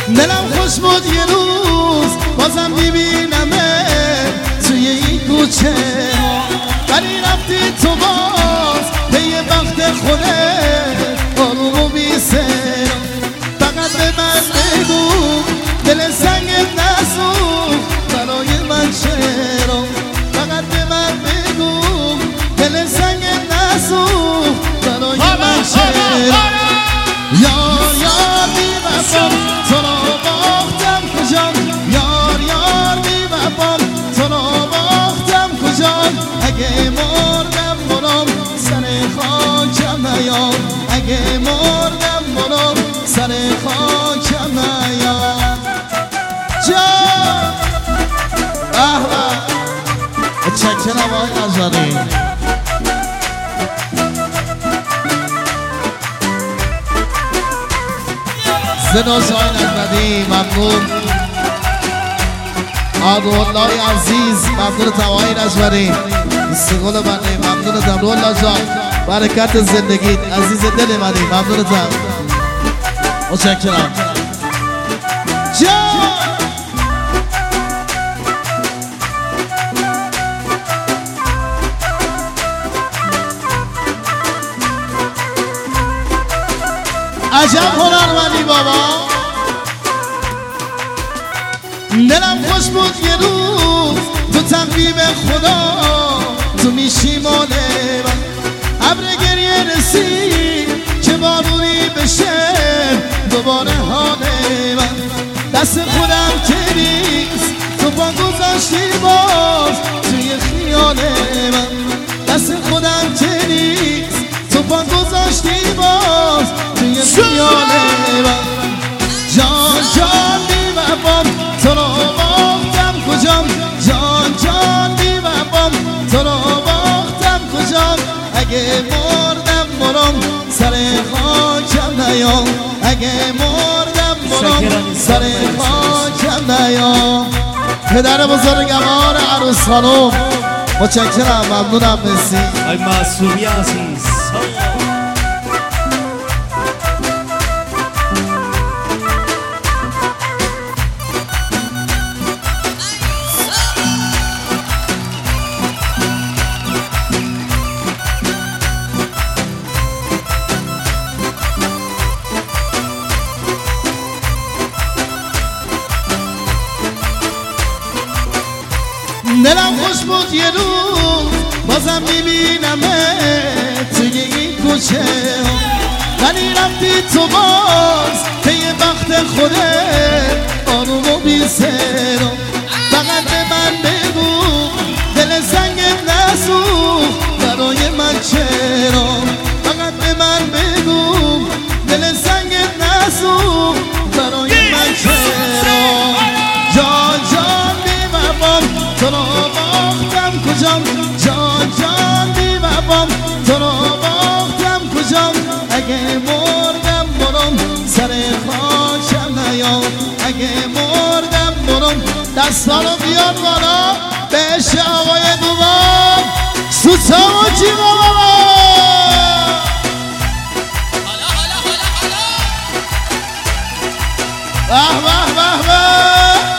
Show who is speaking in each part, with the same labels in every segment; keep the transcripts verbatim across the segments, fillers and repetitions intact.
Speaker 1: دلم خوش بود یه روز بازم ببینمه توی این کوچه، ولی رفتی تو باز به یه وقت خودت آروم و بی سر. فقط به من بگو دل سنگت نسوخت برای من چرا؟ فقط به من بگو دل سنگت نسوخت برای من چرا؟ یار یار بی وفا تو رو باختم کجا؟ یار یار بی وفا تو رو باختم کجا؟ اگه مردم برام سر خاکم نیام، اگه مردم برام سر خاکم نیام. جان احمد متشکرم آقای نجاری. زناز آقای نجمدی ممنون. آقای عزیز ممنونتم آقای نجمدی. استقلال منی ممنونتم رولا جان، برکت زندگیت عزیز دل منی ممنونتم. متشکرم جان. عجب هنرمندی بابا. دلم خوش بود یه روز تو تقویم خدا تو میشی مال من. ابر گریه رسید که بارونی بشه دوباره حال من. دست خودم که نیست تو پا گذاشتی باز توی خیال من. دست خودم که نیست تو پا گذاشتی باز توی خیال من. جان جان بی وفام تو رو باختم کجا؟ جان جان بی وفام تو رو باختم کجا؟ اگه مردم برام سر خاکم نیام، اگه مردم برام سر خاکم نیام. پدر بزرگوار عروس خانم متشکرم ممنونم. مرسی
Speaker 2: آی معصومی عزیز.
Speaker 1: دلم خوش بود یه روز بازم میبینمه توی این کوچه، ولی رفتی تو باز به یه وقت خودت آروم و بی سر. فقط به من بگو دل سنگت نسوخت برای من چرا؟ فقط به من بگو دل سنگت نسوخت برای من چرا؟ جان جان بی وفام تو رو باختم کجا؟ جان جان بی وفام تو رو باختم کجا؟ اگه مردم برام سر خاکم نیام، اگه مردم برام. دستا رو بیار بالا بهش آقای دوبار سوسا و جیما بابا. به به به به.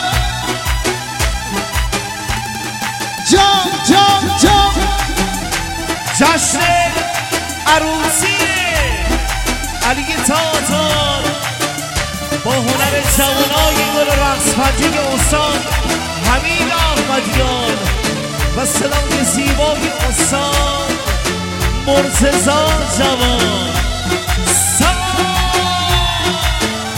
Speaker 1: جان جان جان
Speaker 2: جشن عروسی علی تاتار با هنر جوانای گل رقص پنجه استاد حمید احمدیان و صدای زیبای استاد مرتضی جوان.